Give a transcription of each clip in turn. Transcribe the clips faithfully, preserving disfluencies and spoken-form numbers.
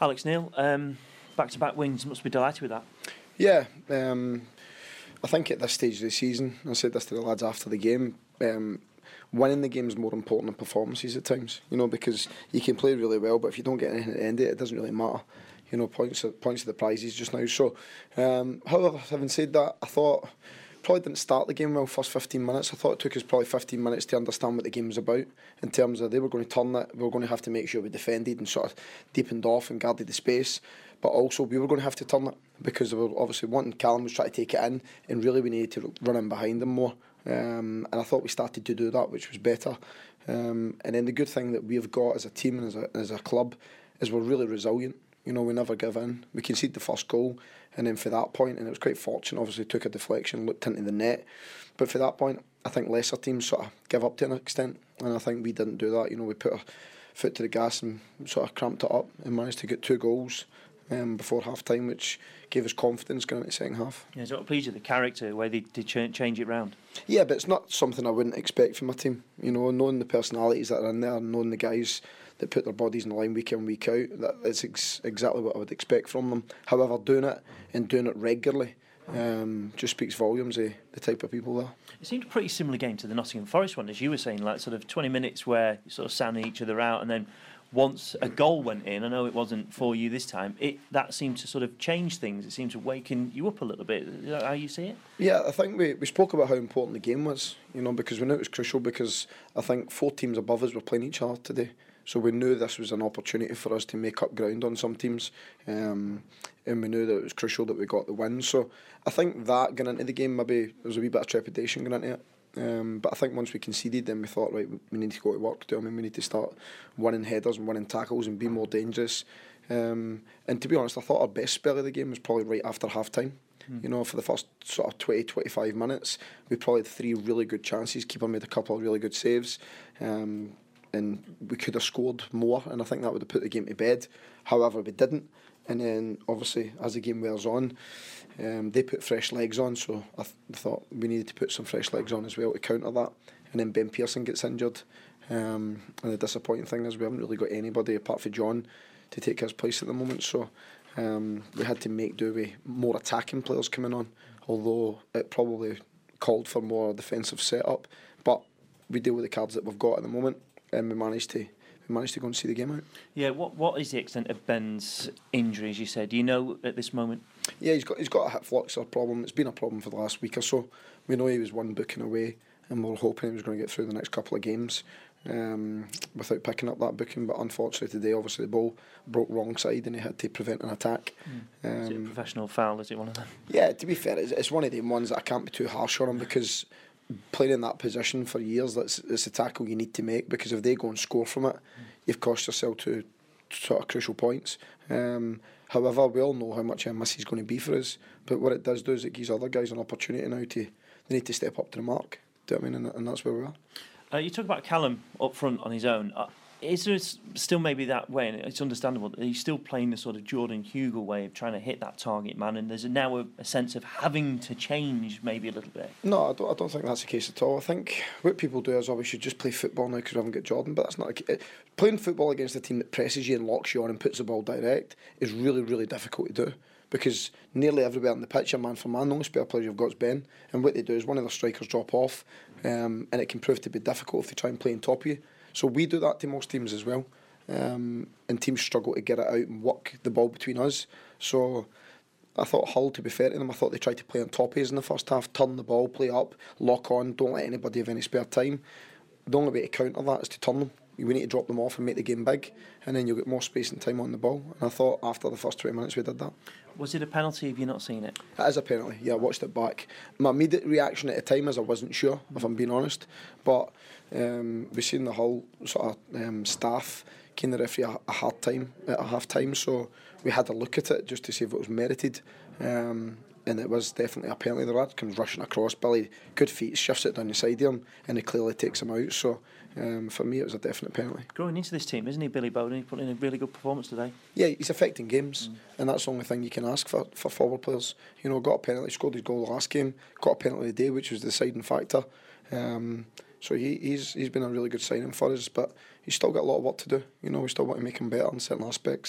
Alex Neil, um, back-to-back wins, must be delighted with that. Yeah, um, I think at this stage of the season, I said this to the lads after the game, um, winning the game is more important than performances at times, you know, because you can play really well, but if you don't get anything at the end of it, it doesn't really matter. You know, points are, points are the prizes just now. So, um, however, having said that, I thought probably didn't start the game well first fifteen minutes. I thought it took us probably fifteen minutes to understand what the game was about, in terms of they were going to turn it, we were going to have to make sure we defended and sort of deepened off and guarded the space, but also we were going to have to turn it, because they were obviously wanting, Callum was trying to take it in, and really we needed to run in behind them more, um, and I thought we started to do that, which was better. Um, and then the good thing that we've got as a team and as a, as a club is we're really resilient. You know, we never give in. We conceded the first goal, and then for that point, and it was quite fortunate, obviously took a deflection, looked into the net, but for that point, I think lesser teams sort of give up to an extent, and I think we didn't do that. You know, we put our foot to the gas and sort of cramped it up and managed to get two goals um, before half time, which gave us confidence going into the second half. Yeah, so what pleased you, the character, the way they did ch- change it round? Yeah, but it's not something I wouldn't expect from my team. You know, knowing the personalities that are in there, knowing the guys that put their bodies in the line week in, week out, that is ex- exactly what I would expect from them. However, doing it and doing it regularly um, just speaks volumes of the type of people there. It seemed a pretty similar game to the Nottingham Forest one, as you were saying, like sort of twenty minutes where you sort of sounding each other out, and then once a goal went in, I know it wasn't for you this time, it that seemed to sort of change things. It seemed to waken you up a little bit. Is that how you see it? Yeah, I think we, we spoke about how important the game was, you know, because we knew it was crucial, because I think four teams above us were playing each other today. So we knew this was an opportunity for us to make up ground on some teams, um, and we knew that it was crucial that we got the win. So I think that going into the game, maybe there was a wee bit of trepidation going into it. Um, but I think once we conceded, then we thought, right, we need to go to work. Do I mean we need to start winning headers and winning tackles and be more dangerous. Um, and to be honest, I thought our best spell of the game was probably right after half time. Mm. You know, for the first sort of twenty, twenty-five minutes, we probably had three really good chances. Keeper made a couple of really good saves. Um, and we could have scored more, and I think that would have put the game to bed. However, we didn't, and then obviously as the game wears on, um, they put fresh legs on, so I th- thought we needed to put some fresh legs on as well to counter that. And then Ben Pearson gets injured, um, and the disappointing thing is we haven't really got anybody apart from John to take his place at the moment, so um, we had to make do with more attacking players coming on, although it probably called for more defensive setup, but we deal with the cards that we've got at the moment. And we managed to we managed to go and see the game out. Yeah, what what is the extent of Ben's injury, as you said? Do you know at this moment? Yeah, he's got he's got a hip flexor problem. It's been a problem for the last week or so. We know he was one booking away, and we were hoping he was going to get through the next couple of games um, without picking up that booking. But unfortunately today, obviously the ball broke wrong side, and he had to prevent an attack. Mm. Um, is it a professional foul? Is it one of them? Yeah, to be fair, it's, it's one of them ones that I can't be too harsh on him, because playing in that position for years, that's it's a tackle you need to make, because if they go and score from it, mm. you've cost yourself two sort of crucial points. Um, however, we all know how much a miss is going to be for us, but what it does do is it gives other guys an opportunity now to they need to step up to the mark. Do you know what I mean? And, and that's where we are. Uh, you talk about Callum up front on his own. Uh, Is there still maybe that way, and it's understandable, that he's still playing the sort of Jordan Hugill way of trying to hit that target man, and there's now a, a sense of having to change maybe a little bit? No, I don't, I don't think that's the case at all. I think what people do is, oh, we should just play football now because we haven't got Jordan, but that's not a, playing football against a team that presses you and locks you on and puts the ball direct is really, really difficult to do, because nearly everywhere on the pitch, man for man, the only spare player you've got is Ben, and what they do is one of their strikers drop off, um, and it can prove to be difficult if they try and play on top of you. So we do that to most teams as well, um, and teams struggle to get it out and work the ball between us. So I thought Hull, to be fair to them, I thought they tried to play on top of us in the first half, turn the ball, play up, lock on, don't let anybody have any spare time. The only way to counter that is to turn them. We need to drop them off and make the game big, and then you'll get more space and time on the ball. And I thought after the first twenty minutes we did that. Was it a penalty? Have you not seen it? It is a penalty, yeah, I watched it back. My immediate reaction at the time is I wasn't sure, mm. if I'm being honest. But um, we've seen the whole sort of um, staff giving the referee a, a hard time at a half time, so we had a look at it just to see if it was merited. Um, and it was definitely a penalty. The lad comes rushing across, Billy, good feet, shifts it down the side of him, and he clearly takes him out. So um, for me, it was a definite penalty. Growing into this team, isn't he, Billy Bowden? He put in a really good performance today. Yeah, he's affecting games, mm. and that's the only thing you can ask for, for forward players. You know, got a penalty, scored his goal the last game, got a penalty today, which was the deciding factor. Um, so he, he's he's been a really good signing for us, but he's still got a lot of work to do. You know, we still want to make him better in certain aspects.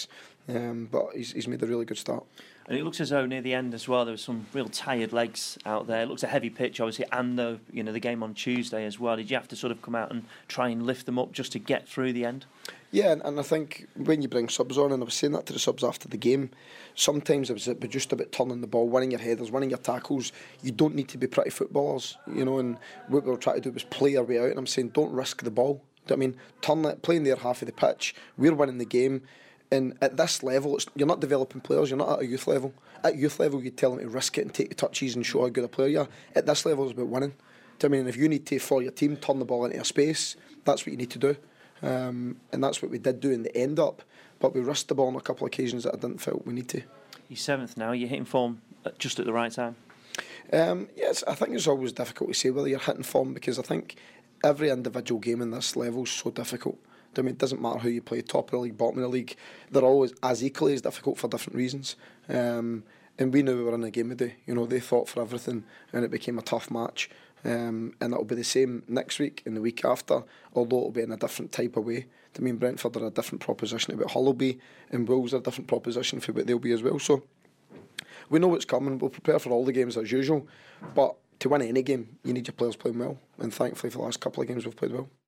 Um, but he's, he's made a really good start. And it looks as though near the end as well, there was some real tired legs out there. It looks a heavy pitch, obviously, and the you know the game on Tuesday as well. Did you have to sort of come out and try and lift them up just to get through the end? Yeah, and, and I think when you bring subs on, and I was saying that to the subs after the game, sometimes it was just about turning the ball, winning your headers, winning your tackles. You don't need to be pretty footballers, you know, and what we were trying to do was play our way out, and I'm saying don't risk the ball. I mean, turn it, play in their half of the pitch. We're winning the game. And at this level, it's, you're not developing players, you're not at a youth level. At youth level, you tell them to risk it and take the touches and show how good a player you are. At this level, it's about winning. I mean, if you need to, for your team, turn the ball into a space, that's what you need to do. Um, and that's what we did do in the end up. But we risked the ball on a couple of occasions that I didn't feel we need to. You're seventh now, you're hitting form just at the right time? Um, yes, I think it's always difficult to say whether you're hitting form, because I think every individual game in this level is so difficult. I mean, it doesn't matter who you play, top of the league, bottom of the league, they're always as equally as difficult for different reasons. Um, and we knew we were in a game today. You know, they fought for everything, and it became a tough match. Um, and it'll be the same next week and the week after, although it'll be in a different type of way. I mean, Brentford are a different proposition about Hull will be, and Wolves are a different proposition for what they'll be as well. So we know what's coming. We'll prepare for all the games as usual. But to win any game, you need your players playing well. And thankfully, for the last couple of games, we've played well.